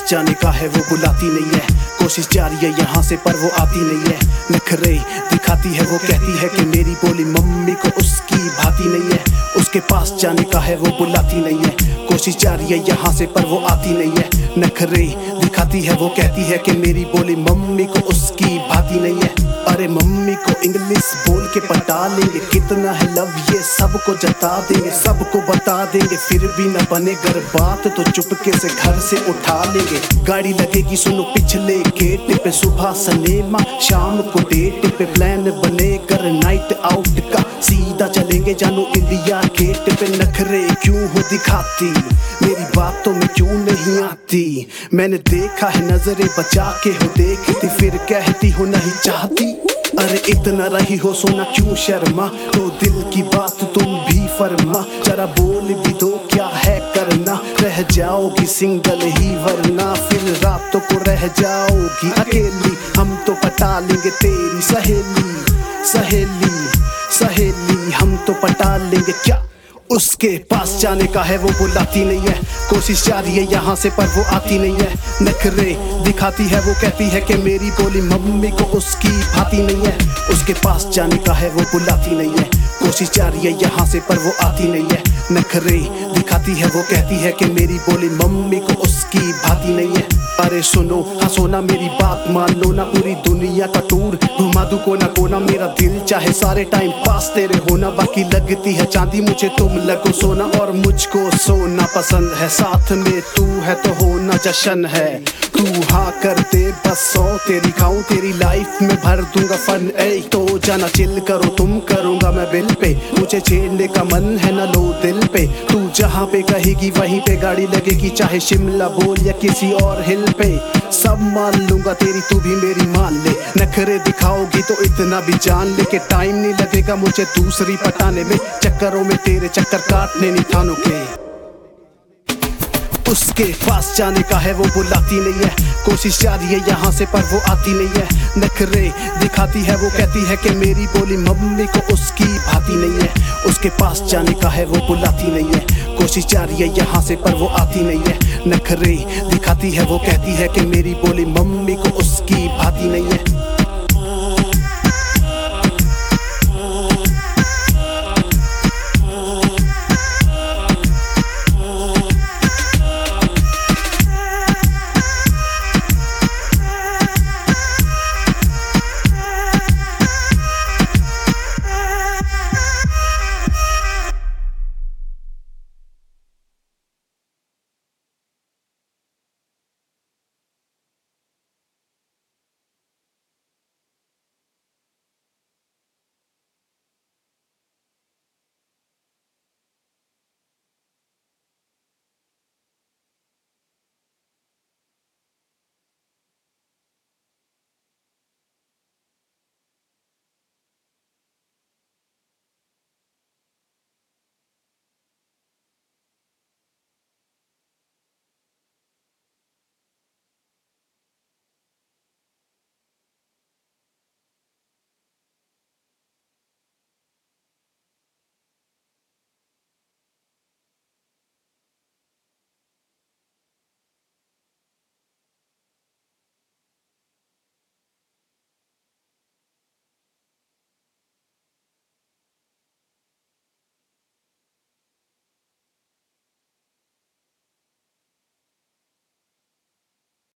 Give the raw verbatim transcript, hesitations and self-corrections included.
जाने का है वो बुलाती नहीं है। कोशिश जारी है यहाँ से पर वो आती नहीं है। नखरे दिखाती है वो कहती है कि मेरी बोली मम्मी को उसकी भाती नहीं है। उसके पास जाने का है वो बुलाती नहीं है। कोशिश जारी है यहाँ से पर वो आती नहीं है। नखरे दिखाती है वो कहती है कि मेरी बोली मम्मी को उसकी भाती नहीं है। अरे मम्मी को इंग्लिश बोल के पटा लेंगे, कितना है लव ये सबको जता देंगे, सबको बता देंगे, फिर भी न बने घर बात तो चुपके से घर से उठा लेंगे। गाड़ी लगेगी सुनो पिछले गेट पे, सुबह सिनेमा शाम को डेट पे, प्लान बने कर नाइट आउट का, सीधा चलेंगे जानू इंडिया गेट पे। नखरे क्यों हो दिखाती, मेरी बातों में क्यों नहीं आती, मैंने देखा है नजरें बचा के हो देखती, फिर कहती हो नहीं चाहती। अरे इतना रही हो सोना क्यों शर्मा, तो दिल की बात तुम भी फरमा, जरा बोल भी दो क्या है करना, रह जाओगी सिंगल ही वरना फिर रातों को रह जाओगी अकेली। हम तो पटा लेंगे तेरी सहेली सहेली सहेली, हम तो पटा लेंगे क्या। उसके पास जाने का है वो बुलाती नहीं है। कोशिश जारी है यहाँ से पर वो आती नहीं है। नखरे दिखाती है वो कहती है कि मेरी बोली मम्मी को उसकी भाती नहीं है। उसके पास जाने का है वो बुलाती नहीं है। कोशिश जारी है यहाँ से पर वो आती नहीं है। नखरे दिखाती है वो कहती है कि मेरी बोली मम्मी को उसकी भाती नहीं है। अरे सुनो हाँ सोना मेरी बात मान लो ना, पूरी दुनिया का टूर घुमा दूं कोना कोना, मेरा दिल चाहे सारे टाइम पास तेरे होना, बाकी लगती है चांदी मुझे तुम लगो सोना, और मुझको सोना पसंद है, साथ में तू है तो होना जश्न है। तू हाँ कर दे बस सौ तेरी खाऊं, तेरी लाइफ में भर दूंगा फन। ए तो जाना चिल करो तुम, करूंगा मैं बिल पे, मुझे छेड़ने का मन है ना लो दिल पे। तू जहाँ पे कहेगी वहीं पे गाड़ी लगेगी, चाहे शिमला बोल या किसी और हिल पे, सब मान लूंगा तेरी तू भी मेरी मान ले। नखरे दिखाओगी तो इतना भी जान ले कि टाइम नहीं लगेगा मुझे दूसरी पटाने में, चक्करों में तेरे चक्कर काटने नहीं थानों के। उसके पास जाने का है वो बुलाती नहीं है। कोशिश जारी है यहाँ से पर वो आती नहीं है। नखरे दिखाती है वो कहती है कि मेरी बोली मम्मी को उसकी भाती नहीं है। उसके पास जाने का है वो बुलाती नहीं है। कोशिश जारी है यहाँ से पर वो आती नहीं है। नखरे दिखाती है वो कहती है कि मेरी बोली मम्मी को उसकी भाती नहीं है।